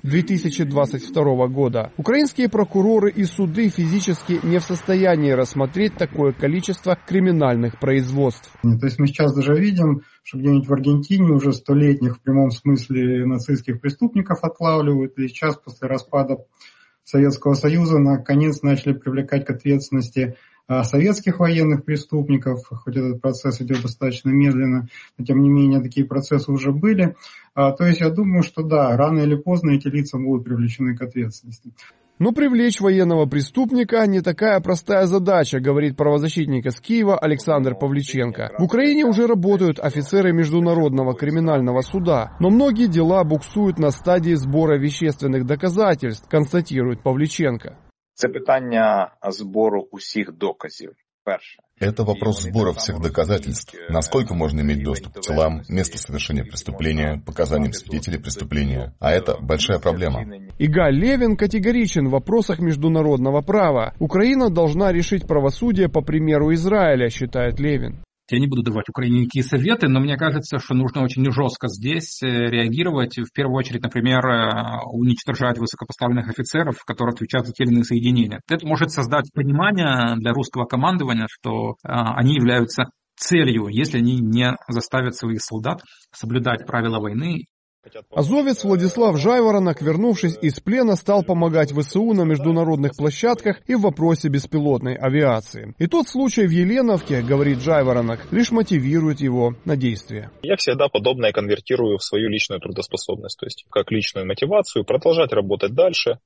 2022 года. Украинские прокуроры и суды физически не в состоянии рассмотреть такое количество криминальных производств. То есть мы сейчас даже видим, что где-нибудь в Аргентине уже 100-летних в прямом смысле нацистских преступников отлавливают, и сейчас после распада Советского Союза наконец начали привлекать к ответственности советских военных преступников, хоть этот процесс идет достаточно медленно, но тем не менее такие процессы уже были. То есть я думаю, что да, рано или поздно эти лица будут привлечены к ответственности. Но привлечь военного преступника не такая простая задача, говорит правозащитник из Киева Александр Павличенко. В Украине уже работают офицеры Международного криминального суда, но многие дела буксуют на стадии сбора вещественных доказательств, констатирует Павличенко. Це питання збору усіх доказів. Перше. Это вопрос сбора всех доказательств. Насколько можно иметь доступ к телам, месту совершения преступления, показаниям свидетелей преступления. А это большая проблема. Игаль Левин категоричен в вопросах международного права. Украина должна решить правосудие по примеру Израиля, считает Левин. Я не буду давать Украине никакие советы, но мне кажется, что нужно очень жестко здесь реагировать. В первую очередь, например, уничтожать высокопоставленных офицеров, которые отвечают за те или иные соединения. Это может создать понимание для русского командования, что они являются целью, если они не заставят своих солдат соблюдать правила войны. Азовец Владислав Жайворонок, вернувшись из плена, стал помогать ВСУ на международных площадках и в вопросе беспилотной авиации. И тот случай в Еленовке, говорит Жайворонок, лишь мотивирует его на действие. Я всегда подобное конвертирую в свою личную трудоспособность, то есть как личную мотивацию продолжать работать дальше.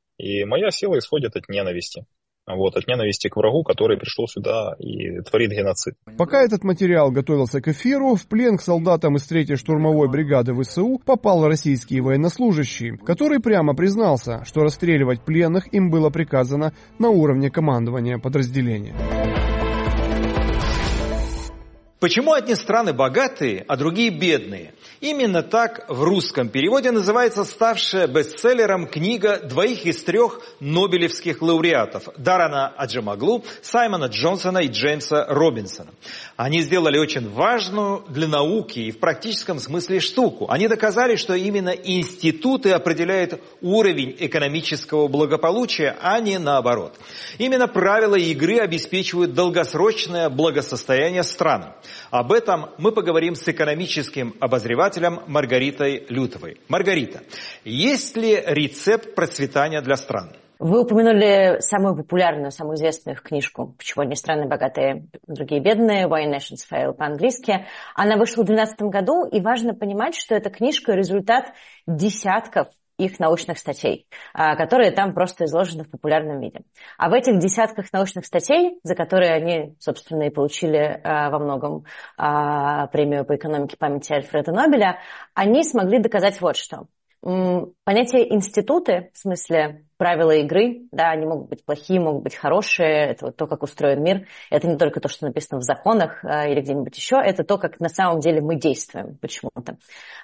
И моя сила исходит от ненависти. От ненависти к врагу, который пришел сюда и творит геноцид. Пока этот материал готовился к эфиру, в плен к солдатам из 3-й штурмовой бригады ВСУ попал российский военнослужащий, который прямо признался, что расстреливать пленных им было приказано на уровне командования подразделения. Почему одни страны богатые, а другие бедные? Именно так в русском переводе называется ставшая бестселлером книга 2 из 3 нобелевских лауреатов Дарана Аджемаглу, Саймона Джонсона и Джеймса Робинсона. Они сделали очень важную для науки и в практическом смысле штуку. Они доказали, что именно институты определяют уровень экономического благополучия, а не наоборот. Именно правила игры обеспечивают долгосрочное благосостояние стран. Об этом мы поговорим с экономическим обозревателем Маргаритой Лютовой. Маргарита, есть ли рецепт процветания для стран? Вы упомянули самую популярную, самую известную их книжку «Почему одни страны богатые, другие бедные», «Why Nations Fail» по-английски. Она вышла в 2012 году, и важно понимать, что эта книжка – результат десятков их научных статей, которые там просто изложены в популярном виде. А в этих десятках научных статей, за которые они, собственно, и получили во многом премию по экономике памяти Альфреда Нобеля, они смогли доказать вот что. Понятие институты, в смысле правила игры, да, они могут быть плохие, могут быть хорошие, это вот то, как устроен мир, это не только то, что написано в законах или где-нибудь еще, это то, как на самом деле мы действуем почему-то.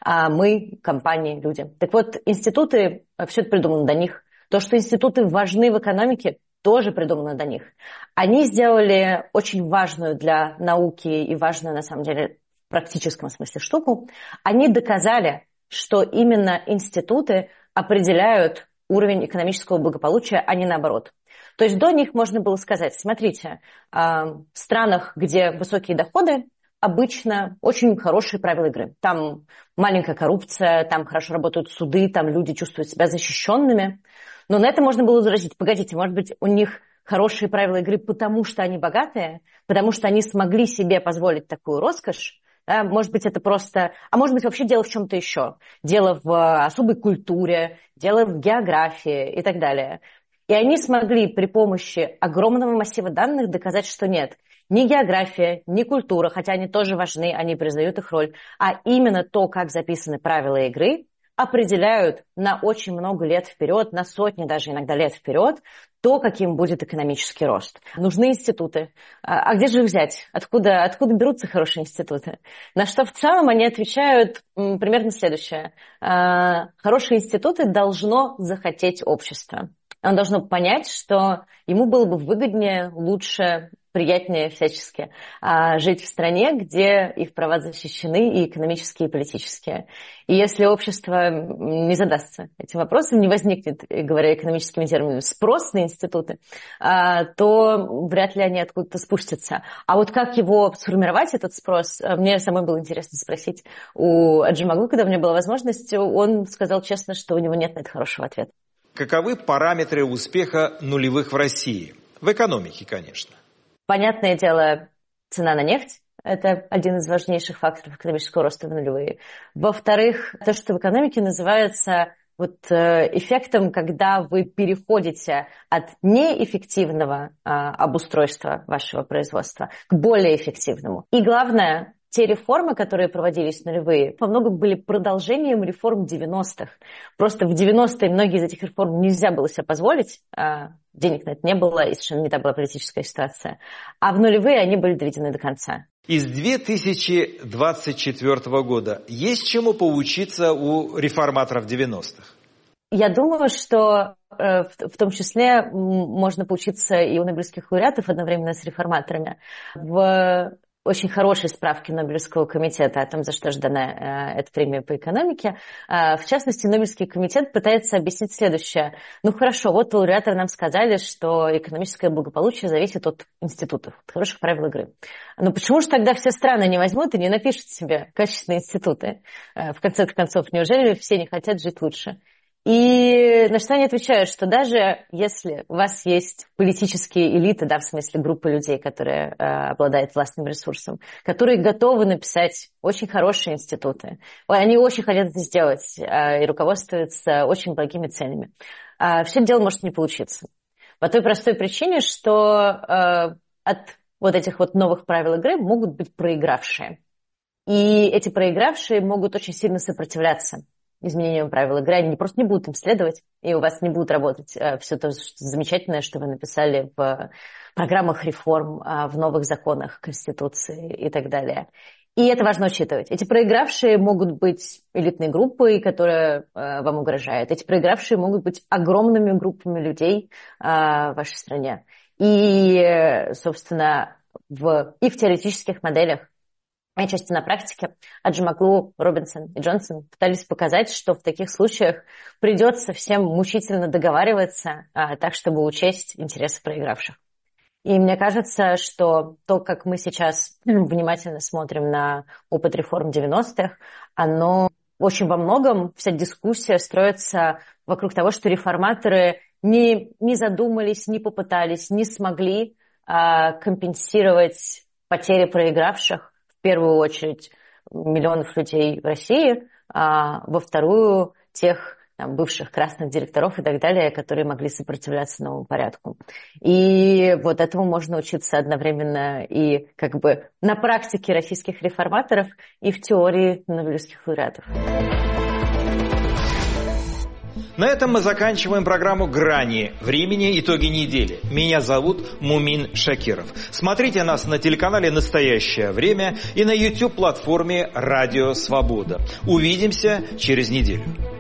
Мы, компании, люди. Так вот, институты, все это придумано до них. То, что институты важны в экономике, тоже придумано до них. Они сделали очень важную для науки и важную, на самом деле, в практическом смысле штуку. Они доказали, что именно институты определяют уровень экономического благополучия, а не наоборот. То есть до них можно было сказать, смотрите, в странах, где высокие доходы, обычно очень хорошие правила игры. Там маленькая коррупция, там хорошо работают суды, там люди чувствуют себя защищенными. Но на это можно было возразить. Погодите, может быть, у них хорошие правила игры, потому что они богатые, потому что они смогли себе позволить такую роскошь. Да, может быть, это просто... А может быть, вообще дело в чем-то еще. Дело в особой культуре, дело в географии и так далее. И они смогли при помощи огромного массива данных доказать, что нет. Ни география, ни культура, хотя они тоже важны, они признают их роль, а именно то, как записаны правила игры, определяют на очень много лет вперед, на сотни даже иногда лет вперед, то, каким будет экономический рост. Нужны институты. А где же их взять? Откуда берутся хорошие институты? На что в целом они отвечают примерно следующее. Хорошие институты должно захотеть общество. Оно должно понять, что ему было бы выгоднее, лучше, приятнее всячески жить в стране, где их права защищены и экономические, и политические. И если общество не задастся этим вопросом, не возникнет, говоря экономическими терминами, спрос на институты, то вряд ли они откуда-то спустятся. А вот как его сформировать, этот спрос, мне самой было интересно спросить у Аджимаглу, когда у меня была возможность, он сказал честно, что у него нет на это хорошего ответа. Каковы параметры успеха нулевых в России? В экономике, конечно. Понятное дело, цена на нефть – это один из важнейших факторов экономического роста в нулевые. Во-вторых, то, что в экономике называется эффектом, когда вы переходите от неэффективного обустройства вашего производства к более эффективному. И главное, те реформы, которые проводились в нулевые, во многом были продолжением реформ 90-х. Просто в 90-е многие из этих реформ нельзя было себе позволить, денег на это не было, и совершенно не та была политическая ситуация. А в нулевые они были доведены до конца. Из 2024 года есть чему поучиться у реформаторов 90-х? Я думаю, что в том числе можно поучиться и у нобелевских лауреатов одновременно с реформаторами. В очень хорошей справке Нобелевского комитета о том, за что же дана эта премия по экономике. В частности, Нобелевский комитет пытается объяснить следующее. Ну хорошо, вот лауреаторы нам сказали, что экономическое благополучие зависит от институтов, от хороших правил игры. Но почему же тогда все страны не возьмут и не напишут себе качественные институты? В конце концов, неужели все не хотят жить лучше? И на что они отвечают, что даже если у вас есть политические элиты, да, в смысле группа людей, которые обладают властным ресурсом, которые готовы написать очень хорошие институты, они очень хотят это сделать и руководствуются очень благими целями, все дело может не получиться. По той простой причине, что от вот этих вот новых правил игры могут быть проигравшие. И эти проигравшие могут очень сильно сопротивляться изменениям правил игры, они просто не будут им следовать, и у вас не будет работать все то замечательное, что вы написали в программах реформ, в новых законах Конституции и так далее. И это важно учитывать. Эти проигравшие могут быть элитной группой, которая вам угрожает. Эти проигравшие могут быть огромными группами людей в вашей стране. И, собственно, и в теоретических моделях, и отчасти на практике, Аджимаглу, Робинсон и Джонсон пытались показать, что в таких случаях придется всем мучительно договариваться так, чтобы учесть интересы проигравших. И мне кажется, что то, как мы сейчас внимательно смотрим на опыт реформ 90-х, оно очень во многом, вся дискуссия строится вокруг того, что реформаторы не задумались, не попытались, не смогли компенсировать потери проигравших, в первую очередь, миллионов людей в России, во вторую тех бывших красных директоров и так далее, которые могли сопротивляться новому порядку. И вот этому можно учиться одновременно и как бы на практике российских реформаторов, и в теории нобелевских лауреатов. На этом мы заканчиваем программу «Грани времени. Итоги недели». Меня зовут Мумин Шакиров. Смотрите нас на телеканале «Настоящее время» и на YouTube-платформе «Радио Свобода». Увидимся через неделю.